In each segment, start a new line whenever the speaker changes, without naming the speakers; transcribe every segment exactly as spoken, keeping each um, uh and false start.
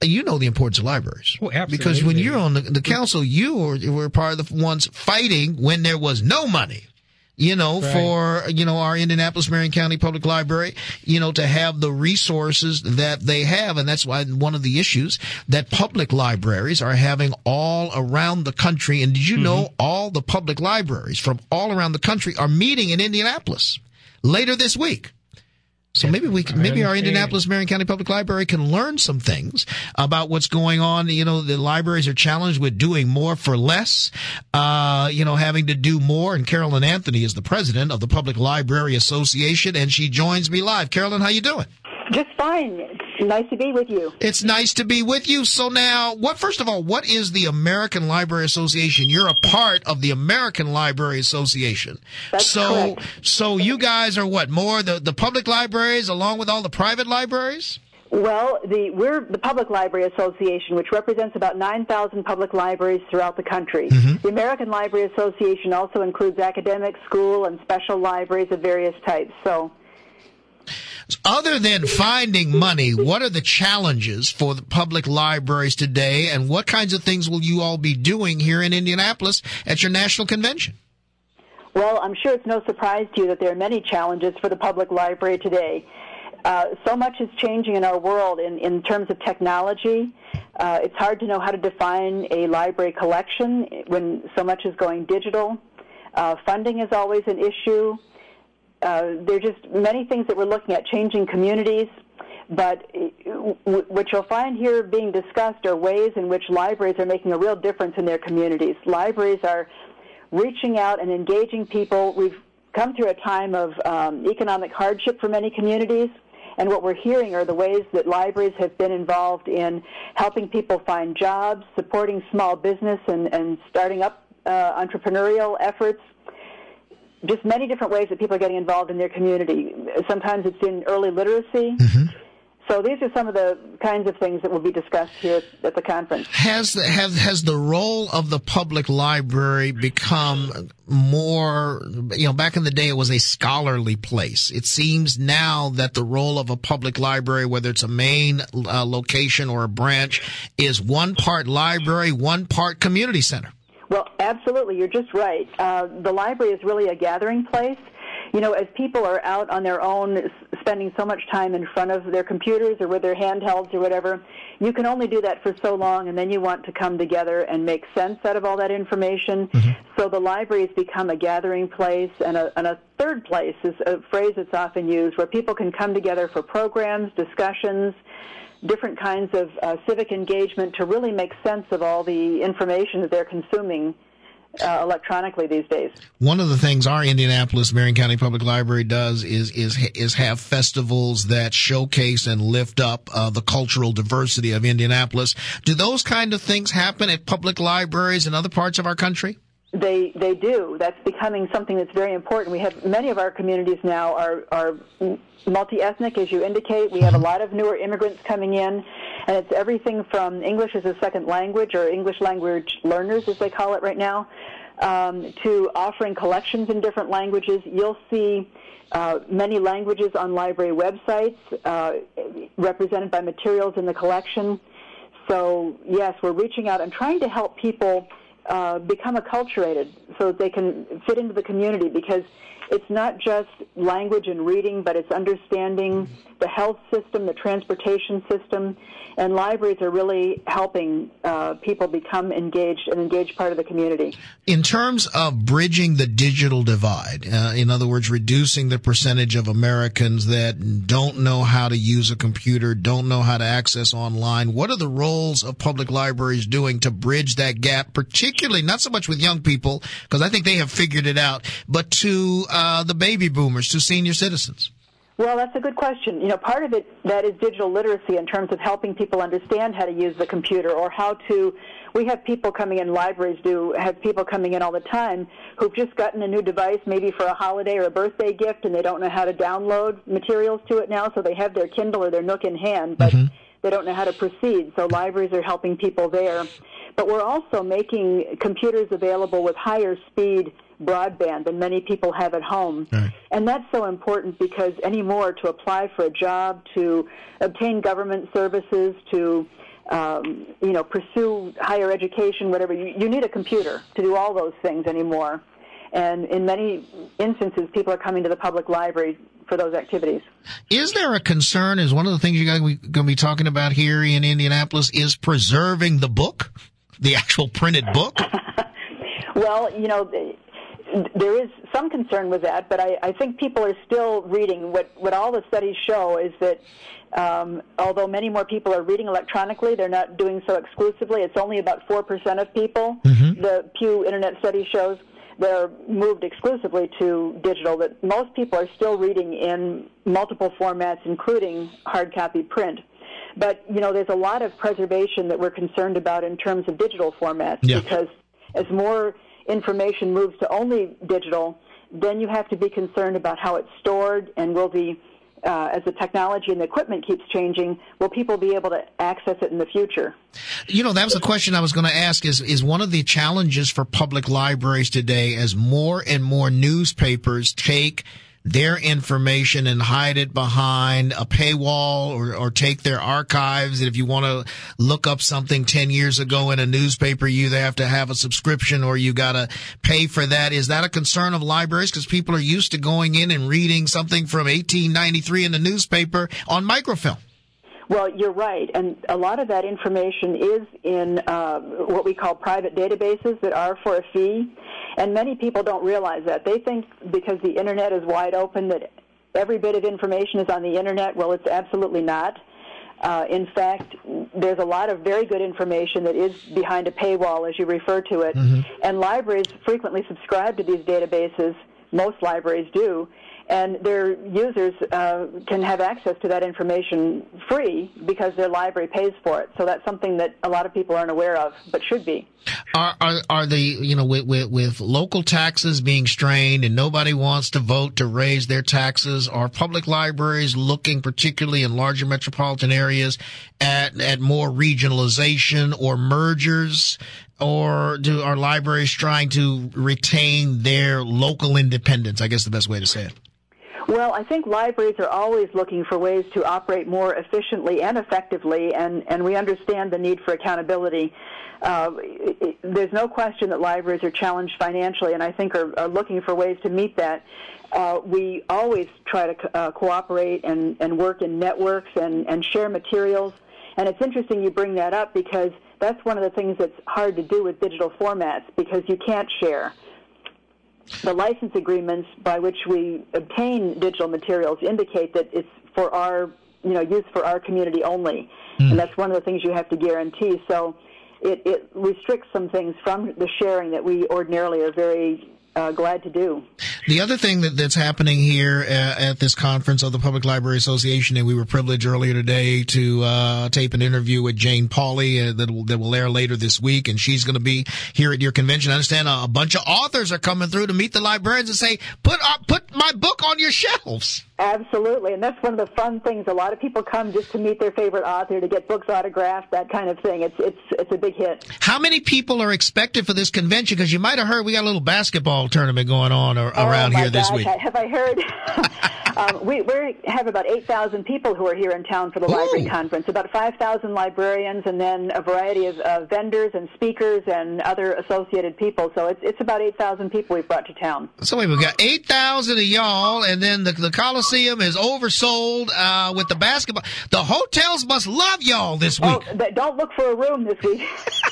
you know the importance of libraries.
Oh, absolutely.
Because when you're on the, the council, you were, were part of the ones fighting when there was no money. You know,
right.
for, you know, our Indianapolis Marion County Public Library, you know, to have the resources that they have. And that's why one of the issues that public libraries are having all around the country. And did you mm-hmm. know all the public libraries from all around the country are meeting in Indianapolis later this week? So maybe we can, maybe our Indianapolis Marion County Public Library can learn some things about what's going on. You know, the libraries are challenged with doing more for less, uh, you know, having to do more. And Carolyn Anthony is the president of the Public Library Association, and she joins me live. Carolyn, how you doing?
Just fine. It's nice to be with you.
It's nice to be with you. So now, what? First of all, what is the American Library Association? You're a part of the American Library Association.
That's
so,
correct.
So you guys are what? More the, the public libraries along with all the private libraries?
Well, the, we're the Public Library Association, which represents about nine thousand public libraries throughout the country. Mm-hmm. The American Library Association also includes academic, school, and special libraries of various types. So.
Other than finding money, what are the challenges for the public libraries today, and what kinds of things will you all be doing here in Indianapolis at your national convention?
Well, I'm sure it's no surprise to you that there are many challenges for the public library today. Uh, so much is changing in our world in, in terms of technology. Uh, it's hard to know how to define a library collection when so much is going digital. Uh, funding is always an issue. Uh, there are just many things that we're looking at, changing communities, but what you'll find here being discussed are ways in which libraries are making a real difference in their communities. Libraries are reaching out and engaging people. We've come through a time of um, economic hardship for many communities, and what we're hearing are the ways that libraries have been involved in helping people find jobs, supporting small business, and, and starting up uh, entrepreneurial efforts. Just many different ways that people are getting involved in their community. Sometimes it's in early literacy. Mm-hmm. So these are some of the kinds of things that will be discussed here at the conference.
Has the, has, has the role of the public library become more, you know, back in the day it was a scholarly place. It seems now that the role of a public library, whether it's a main uh, location or a branch, is one part library, one part community center.
Well, absolutely. You're just right. Uh, the library is really a gathering place. You know, as people are out on their own, spending so much time in front of their computers or with their handhelds or whatever, you can only do that for so long, and then you want to come together and make sense out of all that information. Mm-hmm. So the library has become a gathering place, and a, and a third place is a phrase that's often used, where people can come together for programs, discussions, different kinds of uh, civic engagement to really make sense of all the information that they're consuming uh, electronically these days.
One of the things our Indianapolis Marion County Public Library does is is is have festivals that showcase and lift up uh, the cultural diversity of Indianapolis. Do those kind of things happen at public libraries in other parts of our country?
They they do. That's becoming something that's very important. We have many of our communities now are are multi-ethnic, as you indicate. We have a lot of newer immigrants coming in, and it's everything from English as a second language, or English language learners, as they call it right now, um, to offering collections in different languages. You'll see uh, many languages on library websites uh, represented by materials in the collection. So, yes, we're reaching out and trying to help people Uh, become acculturated so that they can fit into the community, because it's not just language and reading, but it's understanding the health system, the transportation system, and libraries are really helping uh, people become engaged, an engaged part of the community.
In terms of bridging the digital divide, uh, in other words, reducing the percentage of Americans that don't know how to use a computer, don't know how to access online, what are the roles of public libraries doing to bridge that gap, particularly not so much with young people, because I think they have figured it out, but to uh, the baby boomers, to senior citizens?
Well, that's a good question. You know, part of it, that is digital literacy in terms of helping people understand how to use the computer, or how to, we have people coming in, libraries do have people coming in all the time who've just gotten a new device, maybe for a holiday or a birthday gift, and they don't know how to download materials to it now, so they have their Kindle or their Nook in hand, but mm-hmm. they don't know how to proceed. So libraries are helping people there. But we're also making computers available with higher speed broadband than many people have at home. Right. And that's so important, because anymore, to apply for a job, to obtain government services, to um, you know, pursue higher education, whatever. You, you need a computer to do all those things anymore. And in many instances, people are coming to the public library for those activities.
Is there a concern, is one of the things you're going to be talking about here in Indianapolis, is preserving the book, the actual printed book?
Well, you know, there is some concern with that, but I, I think people are still reading. What, what all the studies show is that um, although many more people are reading electronically, they're not doing so exclusively. It's only about four percent of people, mm-hmm. the Pew Internet Study shows. They're moved exclusively to digital, that most people are still reading in multiple formats, including hard copy print. But, you know, there's a lot of preservation that we're concerned about in terms of digital formats, yeah. because as more information moves to only digital, then you have to be concerned about how it's stored, and will the Uh, as the technology and the equipment keeps changing, will people be able to access it in the future?
You know, that was the question I was going to ask, is, is one of the challenges for public libraries today, as more and more newspapers take their information and hide it behind a paywall, or, or take their archives. And if you want to look up something ten years ago in a newspaper, you either have to have a subscription or you got to pay for that. Is that a concern of libraries? Because people are used to going in and reading something from eighteen ninety-three in the newspaper on microfilm.
Well, you're right, and a lot of that information is in uh, what we call private databases that are for a fee, and many people don't realize that. They think because the Internet is wide open that every bit of information is on the Internet. Well, it's absolutely not. Uh, in fact, there's a lot of very good information that is behind a paywall, as you refer to it, mm-hmm. and libraries frequently subscribe to these databases. Most libraries do. And their users uh, can have access to that information free because their library pays for it. So that's something that a lot of people aren't aware of, but should be.
Are are, are the, you know, with, with, with local taxes being strained and nobody wants to vote to raise their taxes, are public libraries looking, particularly in larger metropolitan areas, at, at more regionalization or mergers? Or do our libraries trying to retain their local independence? I guess the best way to say it.
Well, I think libraries are always looking for ways to operate more efficiently and effectively, and, and we understand the need for accountability. Uh, it, it, there's no question that libraries are challenged financially, and I think are, are looking for ways to meet that. Uh, we always try to co- uh, cooperate and, and work in networks and, and share materials. And it's interesting you bring that up, because that's one of the things that's hard to do with digital formats, because you can't share. The license agreements by which we obtain digital materials indicate that it's for our, you know, use for our community only, mm. and that's one of the things you have to guarantee. So it, it restricts some things from the sharing that we ordinarily are very uh, glad to do.
The other thing that, that's happening here uh, at this conference of the Public Library Association, and we were privileged earlier today to uh, tape an interview with Jane Pauley uh, that, will, that will air later this week, and she's going to be here at your convention. I understand a, a bunch of authors are coming through to meet the librarians and say, put uh, put my book on your shelves.
Absolutely, and that's one of the fun things. A lot of people come just to meet their favorite author, to get books autographed, that kind of thing. It's it's it's a big hit.
How many people are expected for this convention? Because you might have heard we got a little basketball tournament going on or,
oh,
around here this
gosh,
week.
Have I heard? um, we we have about eight thousand people who are here in town for the
Ooh.
library conference. About five thousand librarians, and then a variety of uh, vendors and speakers and other associated people. So it's it's about eight thousand people we've brought to town.
So wait, we've got eight thousand of y'all, and then the, the Coliseum is oversold uh, with the basketball. The hotels must love y'all this week.
Oh, th- don't look for a room this week.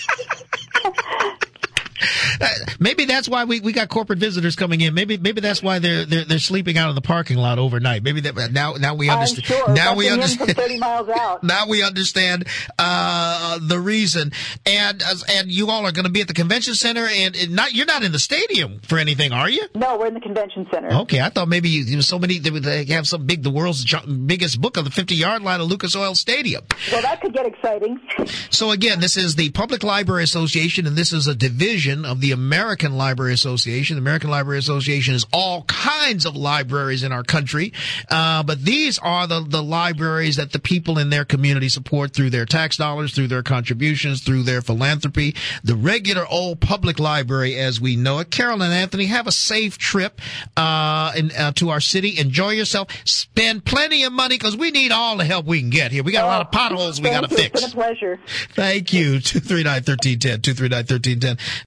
Uh, maybe that's why we, we got corporate visitors coming in. Maybe maybe that's why they're they're they're sleeping out in the parking lot overnight. Maybe that now now we understand.
I'm sure.
Now we understand.
From thirty miles out.
Now we understand uh, the reason. And uh, and you all are going to be at the convention center, and, and not you're not in the stadium for anything, are you?
No, we're in the convention center.
Okay, I thought maybe you, you know, so many they would they have some big the world's biggest book on the fifty yard line of Lucas Oil Stadium.
Well, that could get exciting.
So again, this is the Public Library Association, and this is a division division of the American Library Association. The American Library Association is all kinds of libraries in our country, uh, but these are the, the libraries that the people in their community support through their tax dollars, through their contributions, through their philanthropy. The regular old public library as we know it. Carol and Anthony, have a safe trip uh, in, uh, to our city. Enjoy yourself. Spend plenty of money because we need all the help we can get here. We got a lot of potholes we got to fix.
It's been a pleasure.
Thank you. two three nine, one three one zero. two three nine, one three one zero.